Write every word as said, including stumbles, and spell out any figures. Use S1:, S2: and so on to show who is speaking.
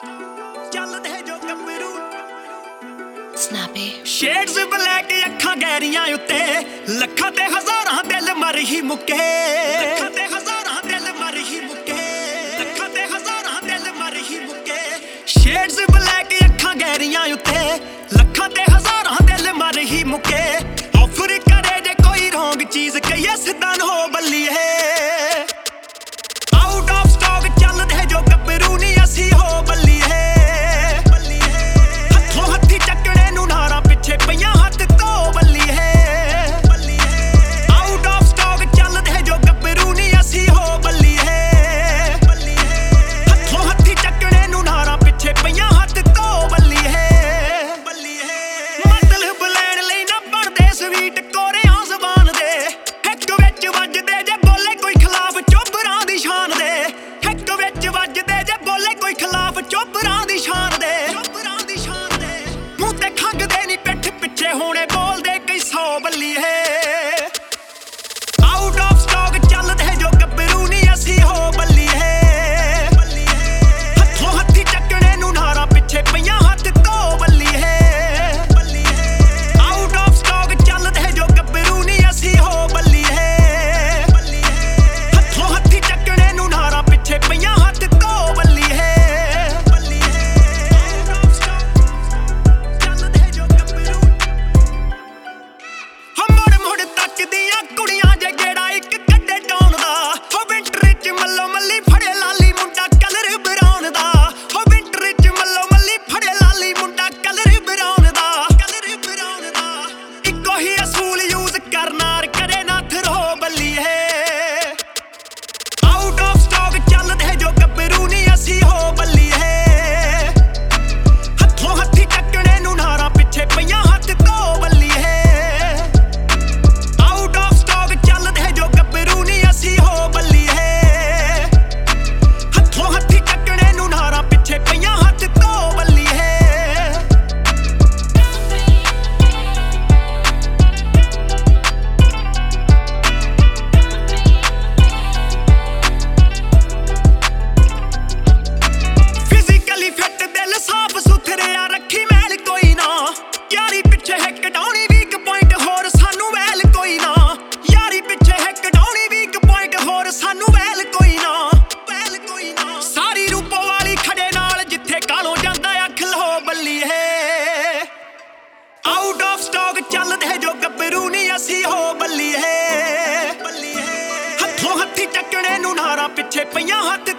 S1: ਚੱਲਦੇ ਜੋ ਗੱਭਰੂ
S2: Snappy
S1: ਸ਼ੇਡਸ ਬਲੈਕ ਅੱਖਾਂ ਗਹਿਰੀਆਂ ਉੱਤੇ ਲੱਖਾਂ ਤੇ ਹਜ਼ਾਰਾਂ ਦਿਲ ਮਰ ਹੀ ਮੁੱਕੇ ਲੱਖਾਂ ਤੇ ਹਜ਼ਾਰਾਂ ਦਿਲ ਮਰ ਹੀ ਮੁੱਕੇ ਲੱਖਾਂ ਤੇ ਹਜ਼ਾਰਾਂ ਦਿਲ ਮਰ ਹੀ ਮੁੱਕੇ ਸ਼ੇਡਸ ਬਲੈਕ ਅੱਖਾਂ ਗਹਿਰੀਆਂ ਉੱਤੇ ਲੱਖਾਂ ਤੇ ਹਜ਼ਾਰਾਂ ਦਿਲ ਮਰ ਹੀ ਮੁੱਕੇ ਆਫਰ ਕਰੇ ਜੇ ਕੋਈ ਰੋਂਗ ਚੀਜ਼ ਕਹੀਏ ਸਿੱਧਾ ਨਾ ਹੋ ਬੱਲੀਏ ਆਊਟ ਆਫ ਸਟਾਕ ਚੱਲਦੇ ਜੋ ਗੱਭਰੂ ਨਹੀਂ ਅਸੀਂ ਹੋ ਬੱਲੀਏ ਪਈਆਂ ਹੱਥ ਤੋਂ ਬੱਲੀਏ ਆਊਟ ਆਫ ਸਟਾਕ ਚੱਲਦੇ ਜੋ ਗੱਭਰੂ ਨਹੀਂ ਅਸੀਂ ਹੋ ਬੱਲੀਏ ਹੱਥੋਂ ਹੱਥੀ ਚੱਕਣੇ ਨੂੰ ਨਾਰਾਂ ਪਿੱਛੇ ਪਈਆਂ ਹੱਥ ਤੋਂ ਬੱਲੀਏ ਮਤਲਬ ਲੈਣ ਲਈ ਨਾ ਬਣਦੇ ਸਵੀਟ ਕੋਰਿਆਂ ਜ਼ਬਾਨ ਦੇ ਇੱਕ ਵਿੱਚ ਵੱਜਦੇ ਜੇ ਬੋਲੇ ਕੋਈ ਖਿਲਾਫ ਚੋਬਰਾਂ ਦੀ ਸ਼ਾਨ ਦੇ ਇੱਕ ਵਿੱਚ ਵੱਜਦੇ ਜੇ ਬੋਲੇ ਕੋਈ ਖਿਲਾਫ ਚੋਬਰਾਂ ਦੀ ਸ਼ਾਨ ਦੇ ਮੂੰਹ ਤੇ ਖੰਗਦੇ ਨਹੀਂ ਪਿੱਠ ਪਿੱਛੇ ਹੋਣੇ ਬੋਲਦੇ ਕਈ ਸੌ ਬੱਲੀਏ ਆਊਟ ਆਫ ਸਟਾਕ ਚੱਲਦੇ ਜੋ ਗੱਭਰੂ ਨਹੀਂ ਅਸੀਂ ਹੋ ਬੱਲੀਏ ਹੱਥੋਂ ਹੱਥੀ ਚੱਕਣੇ ਨੂੰ ਨਾਰਾਂ ਪਿੱਛੇ ਪਈਆਂ ਹੱਥ ਤੋਂ ਬੱਲੀਏ ਆਊਟ ਆਫ ਸਟਾਕ ਚੱਲਦੇ ਜੋ ਗੱਭਰੂ ਨਹੀਂ ਅਸੀਂ ਹੋ ਬੱਲੀਏ ਹੱਥੋਂ ਹੱਥੀ ਚੱਕਣੇ ਨੂੰ ਨਾਰਾਂ ਪਿੱਛੇ ਪਈਆਂ ਹੱਥ ਤੋਂ ਬੱਲੀਏ ਤੱਕਦੀਆਂ ਕੁੜੀਆਂ ਜੇ ਗੇੜਾ ਇੱਕ ਕੱਢੇ ਡਾਉਣ ਦਾ ਹੋ ਵਿੰਟਰ ਚ ਮੱਲੋ ਮੱਲੀ ਫੜੇ ਲਾਲੀ ਮੁੰਡਾ ਕਲਰ ਬਰਾਉਨ ਦਾ ਹੋ ਵਿੰਟਰ ਚ ਮੱਲੋ ਮੱਲੀ ਫੜੇ ਲਾਲੀ ਮੁੰਡਾ ਕਲਰ ਬਰਾਉਨ ਦਾ ਕਲਰ ਬਰਾਉਨ ਦਾ ਇੱਕੋ ਹੀ ਅਸੂਲ ਯੂਜ਼ ਕਰਨਾਰ ਕਰੇ ਨਾ ਥਰੋ ਬੱਲੀਏ ਆਊਟ ਆਫ ਸਟਾਕ ਚੱਲਦੇ ਜੋ ਗੱਭਰੂ ਨਹੀਂ ਅਸੀਂ ਹੋ ਬੱਲੀਏ ਹੱਥੋਂ ਹੱਥੀ ਚੱਕਣੇ ਨੂੰ ਨਾਰਾਂ ਪਿੱਛੇ ਪਈਆਂ ਹੱਥ ਤੋਂ ਬੱਲੀਏ ਅਸੀਂ ਹੋ ਬੱਲੀਏ ਹੱਥੋਂ ਹੱਥੀ ਚੱਕਣੇ ਨੂੰ ਨਾਰਾਂ ਪਿੱਛੇ ਪਈਆਂ ਹੱਥ ਤੋਂ ਬੱਲੀਏ ਫਿਜ਼ੀਕਲੀ ਫਿੱਟ ਦਿਲ ਸਾਫ ਸੁਥਰਿਆ ਰੱਖੀ ਮੈਲ ਕੋਈ ਨਾ ਯਾਰੀ ਪਿੱਛੇ ਹੈ ਕਢਾਉਣੀ ਵੀਕ ਪੁਆਇੰਟ ਹੋਰ ਸਾਨੂੰ ਵੈਲ ਕੋਈ ਨਾ ਯਾਰੀ ਪਿੱਛੇ ਹੈ ਕਢਾਉਣੀ ਵੀਕ ਹੋਰ ਸਾਨੂੰ ਵੈਲ ਕੋਈ ਨਾ ਵੈਲ ਕੋਈ ਨਾ ਸਾਰੀ ਰੂਪੋ ਵਾਲੀ ਖੜੇ ਨਾਲ ਜਿੱਥੇ ਕਾਲੋਂ ਜਾਂਦਾ ਅੱਖ ਲੋ ਬੱਲੀਏ ਆਊਟ ਆਫ ਸਟਾਕ ਚੱਲਦੇ ਜੋ ਗੱਭਰੂ ਨਹੀਂ ਅਸੀਂ ਹੋ ਬੱਲੀਏ ਹੱਥੋਂ ਹੱਥੀ ਚੱਕਣੇ ਨੂੰ ਨਾਰਾਂ ਪਿੱਛੇ ਪਈਆਂ ਹੱਥ